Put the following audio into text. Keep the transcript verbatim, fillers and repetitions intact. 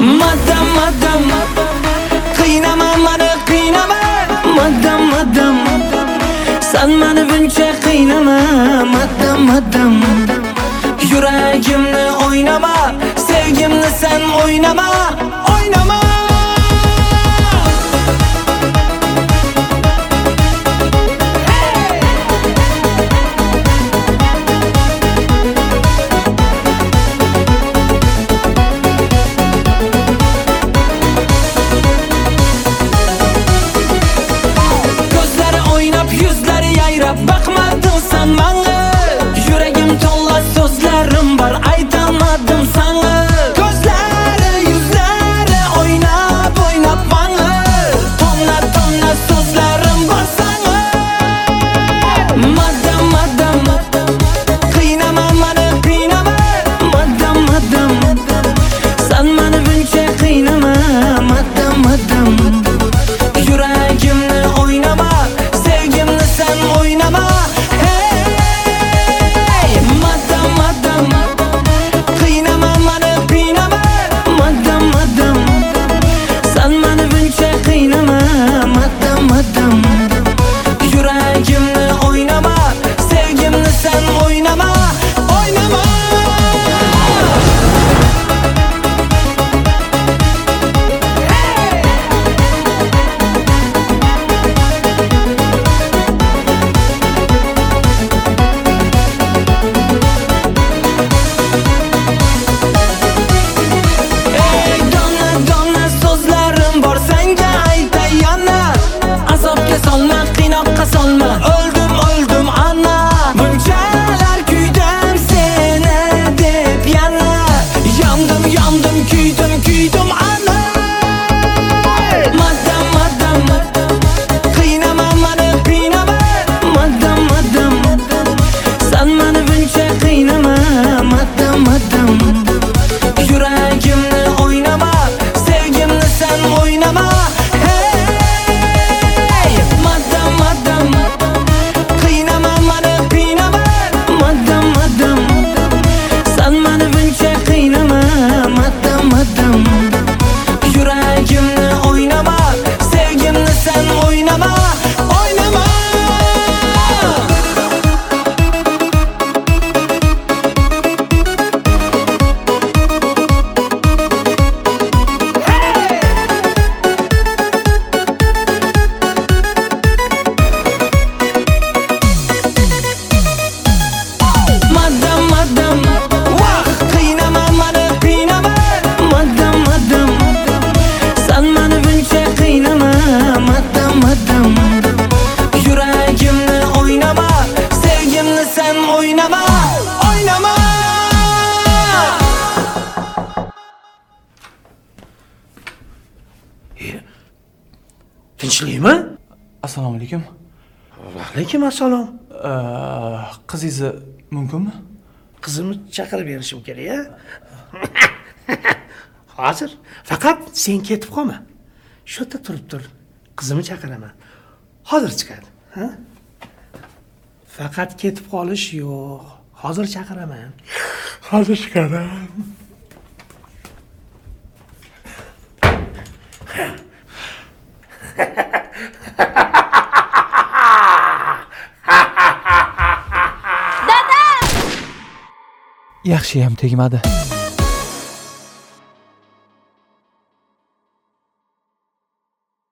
Madam madam qiynama meni qiynama madam madam sen meni buncha qiynama madam madam yuragimni o'ynama sevgimni sen o'ynama o'ynama bakmadın sen bana yüreğim tolla sözlerim var aytamadım sana gözleri yüzleri oynap oynap bana tonla tonla sözlerim var sana madam madam qiynama meni qiynama madam madam sen meni buncha qiynama madam madam yüreğimni oynama sevgimni sen oynama hey madam madam qiynama meni qiynama madam madam sen meni buncha qiynama madam madam yuragimni oynama sevgimni sen oynama oynama öldüm öldüm ana buncalar küydüm seni dep yana yandım yandım küydüm küydüm ana madam madam qiynama meni qiynama madam madam sen meni buncha qiynama madam madam yuragimni o'ynama sevgimni sen o'ynama yuragimni o'ynama sevgimni sen o'ynama o'ynama madam madam vah qiynama meni qiynama madam madam sen meni buncha qiynama madam madam yuragimni o'ynama sevgimni sen o'ynama o'ynama tinchlikmi? Assalomu alaykum. Va alaykum assalom. Qizingizni mumkinmi? Qizimni chaqirib berishim kerak-a? Hozir faqat sen ketib qolma. Shu yerda turib tur. Qizimni chaqiraman. Hozir chiqadi, ha? Faqat ketib qolish yo'q. Hozir chaqiraman. Hozir chiqaman. Yaxshiyam tegmadi.